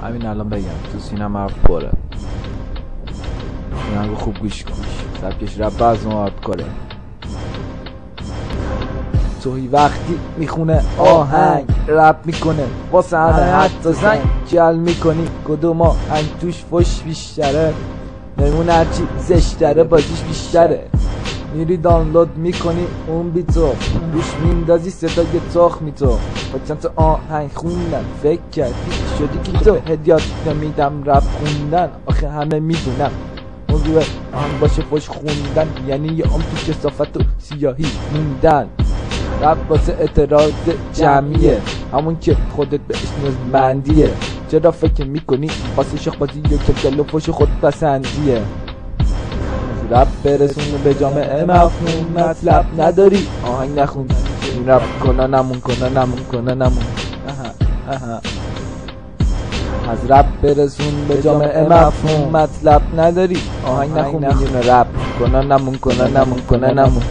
همین الان بگم تو سینم حرف باره. این هنگو خوب گوش کن، سبکش رپ از ما هارد کاره. توی وقتی میخونه آهنگ رپ میکنه واسه همه حتی زنگ جل میکنی کدوم آهنگ توش فش بیشتره، نمون هرچی زشتره بازیش بیشتره. میری دانلود میکنی اون بی تو روش میندازی صدای تخمی تو با چند تا آهنگ خوندن فکر کردی شدی که تو هدیات نمیدم رپ خوندن. آخه همه میدونم موضوع آهنگ باشه فش خوندن یعنی یه عمر تو کثافت و سیاهی موندن. رپ واسه اعتراض جمعیه همون که خودت بهش نیازمندیه. چرا فکر میکنی واسه شخ بازی یا کلکل و فش خود پسندیه؟ رپ برسون به جامعه مفهوم مطلب نداری آهنگ نخون این رپ کننمون از رپ برسون به جامعه مفهوم مطلب نداری آهنگ نخون میدون رپ کننمون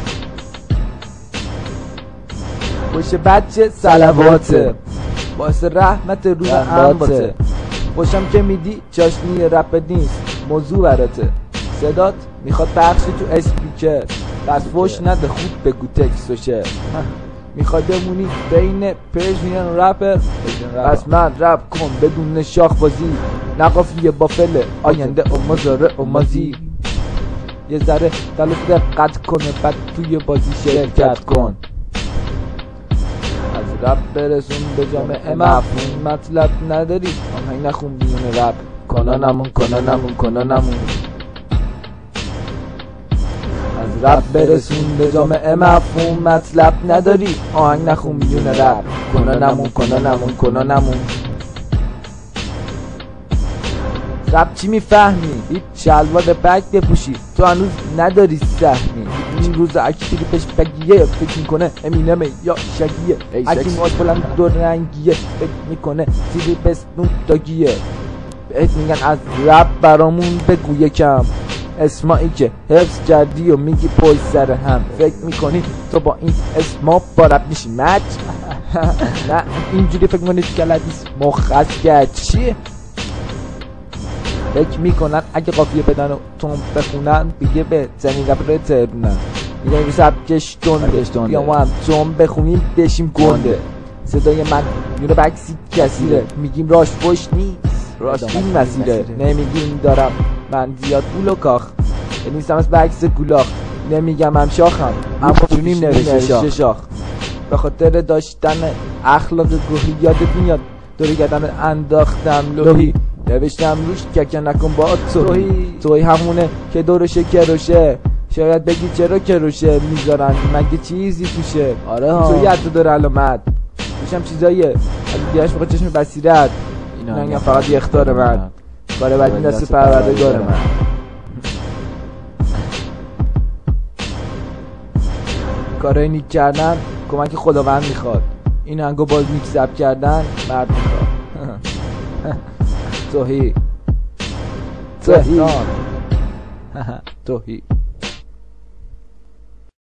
خوش بچه صلواته باعث رحمت روی انباته. خوشم که میدی چاشنی رپ نیست موضوع براته. صدات میخواد پخش تو اسپیکر بس فوش نده خوب بگو تکسوشه. میخوای بمونی بین پرژین رپر بس من رپ کن بدون شاخ بازی. نقافی بافل آینده امازاره امازی. یه ذره دلت دقت کنه بعد توی بازی شرکت کن. از رپ برسون به جامعه مفهوم مطلب نداری آهنگ نخون بیون رپ کننمون. از رپ برسون به جامعه مفهوم مطلب نداری آهنگ نخون بیون رپ کننمون. رپ چی میفهمی؟ هیچ شلوار بک بپوشی تو هنوز نداری سهمی. این روز اکی که پش بگیه فکر میکنه امینمه یا شگیه. اکی مواد بلند دو رنگیه فکر میکنه سیری بستون داگیه. بهت میگن از رپ برامون بگو یکم اسمایی که حفظ کردی و میگی پشت سر هم. فکر میکنی تو با این اسما با رپ میشی مچ؟ نه اینجوری فکر میکنی تو کلدیس مخص کرد چیه؟ فکر میکنن اگه قافیه بدن و تون بخونن دیگه به زنی رپر ترونن. میگن این سبکش تونده بیا ما هم تون بخونیم بشیم گنده. صدای من یونه بکسی کسیره میگیم راش فش نیست راش این مسیره. نمیگیم دارم من زیاد بول و کاخ نیستم از بکس گولاخ. نمیگم هم شاخم اما چونیم نوشته شاخ. به خاطر داشتن اخلاق گوهی یادت میاد دوری گردن انداختم لوحی نوشتم روش که نکن با توی همونه که دورشه کروشه. شاید بگی چرا کروشه میذارن مگه چیزی توشه؟ آره ها توی حتی داره علامت توشم چیزاییه از دیگرش بخواد چشم بصیرت. اینا فقط یه اختار من کار بعد این دست پروردگار من. کارای نیک کردن کمک خداوند میخواد. این هنگو باز نیک ضبط کردن مرد میخواد. توهی